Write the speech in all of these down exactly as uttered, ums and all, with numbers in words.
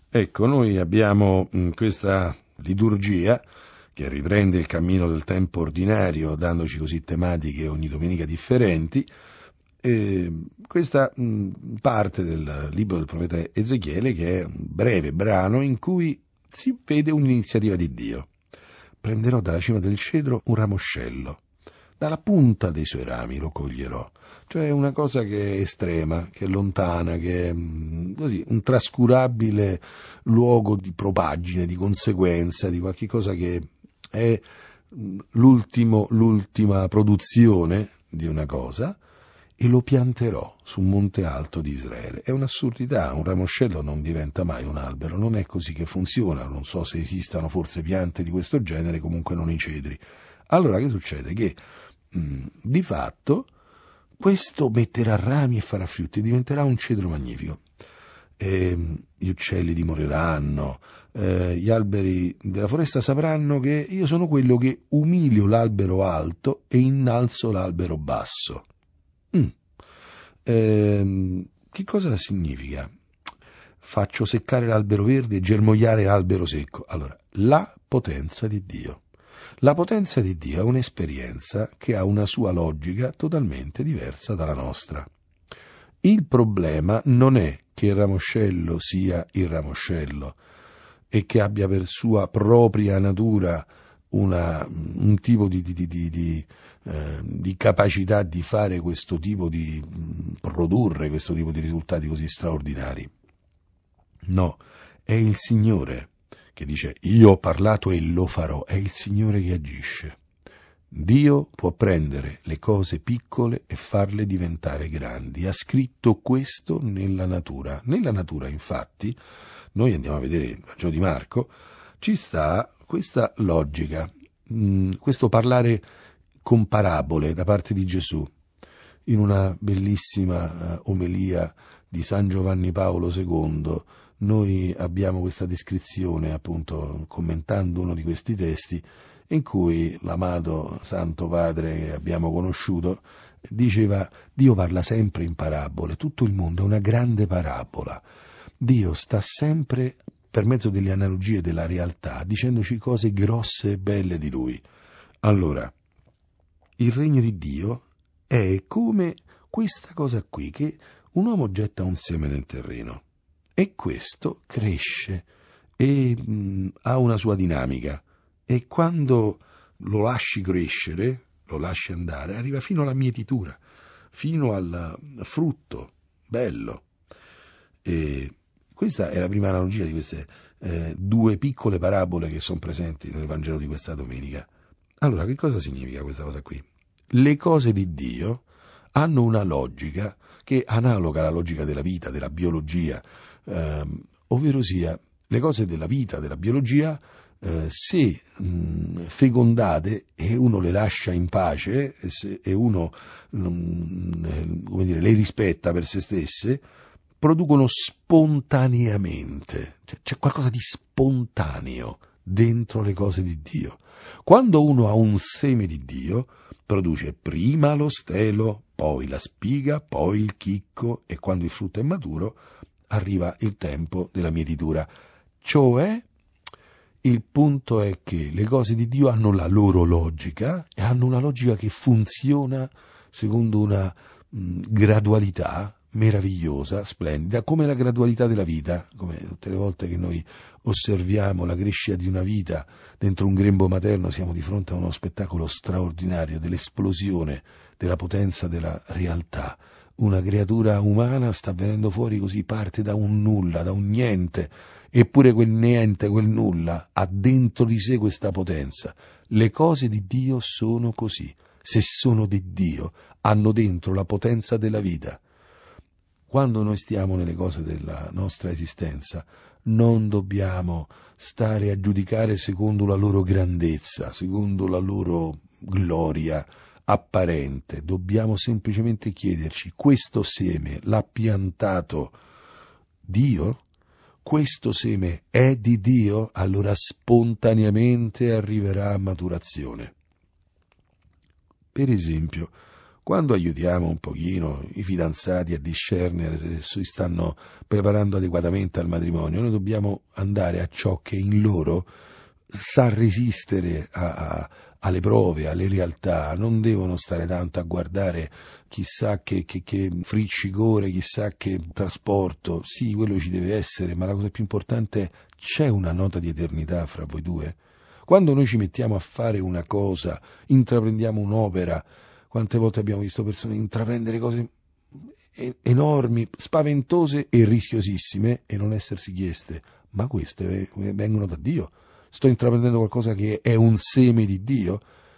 Ecco, noi abbiamo mh, questa liturgia che riprende il cammino del tempo ordinario, dandoci così tematiche ogni domenica differenti. E questa mh, parte del libro del profeta Ezechiele, che è un breve brano in cui si vede un'iniziativa di Dio. Prenderò dalla cima del cedro un ramoscello, dalla punta dei suoi rami lo coglierò. Cioè una cosa che è estrema, che è lontana, che è mh, così, un trascurabile luogo di propagine, di conseguenza, di qualche cosa che è mh, l'ultimo, l'ultima produzione di una cosa, e lo pianterò su un monte alto di Israele. È un'assurdità, un ramoscello non diventa mai un albero, non è così che funziona, non so se esistano forse piante di questo genere, comunque non i cedri. Allora che succede? Che mh, di fatto questo metterà rami e farà frutti, diventerà un cedro magnifico. E gli uccelli dimoreranno, eh, gli alberi della foresta sapranno che io sono quello che umilio l'albero alto e innalzo l'albero basso. Mm. Eh, che cosa significa? Faccio seccare l'albero verde e germogliare l'albero secco. Allora, la potenza di Dio. La potenza di Dio è un'esperienza che ha una sua logica totalmente diversa dalla nostra. Il problema non è che il ramoscello sia il ramoscello e che abbia per sua propria natura una, un tipo di, di, di, di, eh, di capacità di fare questo tipo di produrre questo tipo di risultati così straordinari. No, è il Signore che dice io ho parlato e lo farò, è il Signore che agisce. Dio può prendere le cose piccole e farle diventare grandi. Ha scritto questo nella natura. Nella natura, infatti, noi andiamo a vedere il Vangelo di Marco, ci sta questa logica, mh, questo parlare con parabole da parte di Gesù. In una bellissima uh, omelia di San Giovanni Paolo secondo, noi abbiamo questa descrizione, appunto, commentando uno di questi testi, in cui l'amato Santo Padre che abbiamo conosciuto diceva Dio parla sempre in parabole, tutto il mondo è una grande parabola. Dio sta sempre, per mezzo delle analogie della realtà, dicendoci cose grosse e belle di Lui. Allora, il regno di Dio è come questa cosa qui, che un uomo getta un seme nel terreno e questo cresce e mh, ha una sua dinamica. E quando lo lasci crescere, lo lasci andare, arriva fino alla mietitura, fino al frutto bello. E questa è la prima analogia di queste eh, due piccole parabole che sono presenti nel Vangelo di questa domenica. Allora, che cosa significa questa cosa qui? Le cose di Dio hanno una logica che è analoga alla logica della vita, della biologia, ehm, ovvero sia le cose della vita, della biologia, Eh, se mh, fecondate e uno le lascia in pace e, se, e uno mh, come dire, le rispetta per se stesse, producono spontaneamente, cioè, c'è qualcosa di spontaneo dentro le cose di Dio. Quando uno ha un seme di Dio, produce prima lo stelo, poi la spiga, poi il chicco e quando il frutto è maturo arriva il tempo della mietitura. Cioè, il punto è che le cose di Dio hanno la loro logica e hanno una logica che funziona secondo una mh, gradualità meravigliosa, splendida, come la gradualità della vita, come tutte le volte che noi osserviamo la crescita di una vita dentro un grembo materno siamo di fronte a uno spettacolo straordinario dell'esplosione della potenza della realtà. Una creatura umana sta venendo fuori così, parte da un nulla, da un niente, eppure quel niente, quel nulla, ha dentro di sé questa potenza. Le cose di Dio sono così. Se sono di Dio, hanno dentro la potenza della vita. Quando noi stiamo nelle cose della nostra esistenza, non dobbiamo stare a giudicare secondo la loro grandezza, secondo la loro gloria apparente. Dobbiamo semplicemente chiederci: questo seme l'ha piantato Dio? Questo seme è di Dio? Allora spontaneamente arriverà a maturazione. Per esempio, Quando aiutiamo un pochino i fidanzati a discernere se si stanno preparando adeguatamente al matrimonio, noi dobbiamo andare a ciò che in loro sa resistere a, a, alle prove, alle realtà. Non devono stare tanto a guardare chissà che, che, che friccicore, chissà che trasporto. Sì, quello ci deve essere, ma la cosa più importante è: c'è una nota di eternità fra voi due? Quando noi ci mettiamo a fare una cosa, intraprendiamo un'opera, quante volte abbiamo visto persone intraprendere cose enormi, spaventose e rischiosissime e non essersi chieste: ma queste vengono da Dio? Sto intraprendendo qualcosa che è un seme di Dio?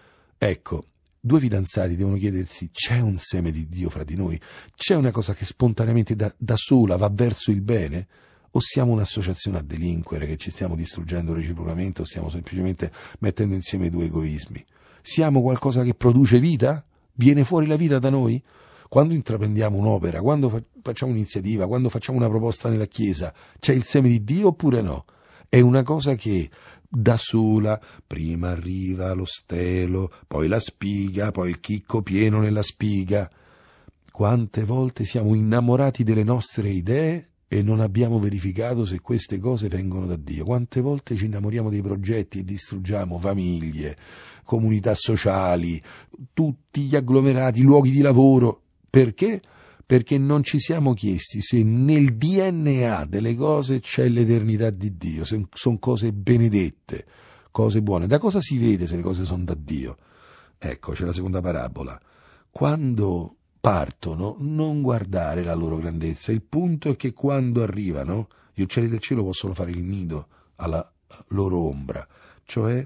Ecco, due fidanzati devono chiedersi: c'è un seme di Dio fra di noi? C'è una cosa che spontaneamente da, da sola va verso il bene? O siamo un'associazione a delinquere che ci stiamo distruggendo reciprocamente, o stiamo semplicemente mettendo insieme due egoismi? Siamo qualcosa che produce vita? Viene fuori la vita da noi? Quando intraprendiamo un'opera, quando fa- facciamo un'iniziativa, quando facciamo una proposta nella Chiesa, c'è il seme di Dio oppure no? È una cosa che da sola, prima arriva lo stelo, poi la spiga, poi il chicco pieno nella spiga. Quante volte siamo innamorati delle nostre idee e non abbiamo verificato se queste cose vengono da Dio? Quante volte ci innamoriamo dei progetti e distruggiamo famiglie, comunità sociali, tutti gli agglomerati, luoghi di lavoro. Perché? Perché non ci siamo chiesti se nel D N A delle cose c'è l'eternità di Dio, se sono cose benedette, cose buone. Da cosa si vede se le cose sono da Dio? Ecco, c'è la seconda parabola. Quando partono, non guardare la loro grandezza. Il punto è che quando arrivano, gli uccelli del cielo possono fare il nido alla loro ombra, cioè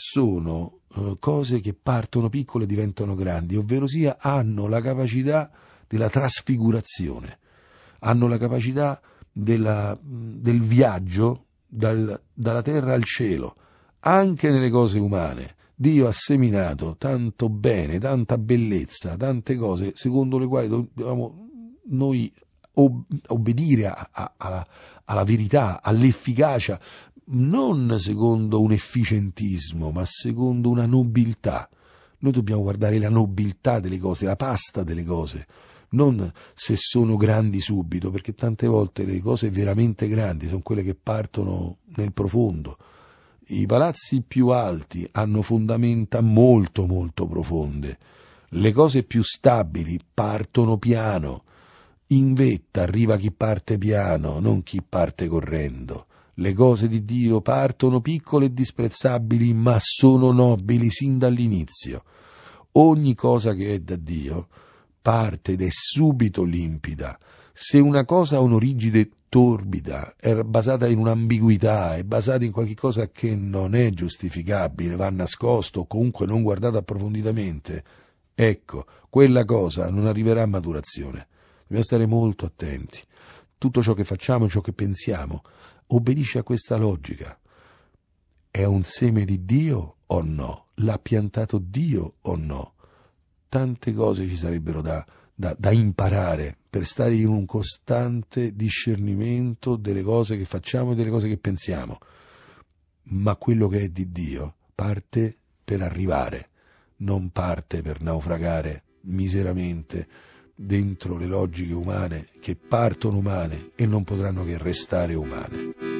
sono uh, cose che partono piccole e diventano grandi, ovvero sia hanno la capacità della trasfigurazione, hanno la capacità della, del viaggio dal, dalla terra al cielo, anche nelle cose umane. Dio ha seminato tanto bene, tanta bellezza, tante cose secondo le quali dobbiamo noi ob- obbedire a, a, alla, alla verità, all'efficacia, non secondo un efficientismo, ma secondo una nobiltà. Noi dobbiamo guardare la nobiltà delle cose, la pasta delle cose, non se sono grandi subito, perché tante volte le cose veramente grandi sono quelle che partono nel profondo. I palazzi più alti hanno fondamenta molto molto profonde, le cose più stabili partono piano, in vetta arriva chi parte piano, non chi parte correndo. Le cose di Dio partono piccole e disprezzabili, ma sono nobili sin dall'inizio. Ogni cosa che è da Dio parte ed è subito limpida. Se una cosa ha un'origine torbida, è basata in un'ambiguità, è basata in qualche cosa che non è giustificabile, va nascosto o comunque non guardato approfonditamente, ecco, quella cosa non arriverà a maturazione. Dobbiamo stare molto attenti. Tutto ciò che facciamo, ciò che pensiamo, obbedisce a questa logica. È un seme di Dio o no? L'ha piantato Dio o no? Tante cose ci sarebbero da, da, da imparare per stare in un costante discernimento delle cose che facciamo e delle cose che pensiamo. Ma quello che è di Dio parte per arrivare, non parte per naufragare miseramente dentro le logiche umane che partono umane e non potranno che restare umane.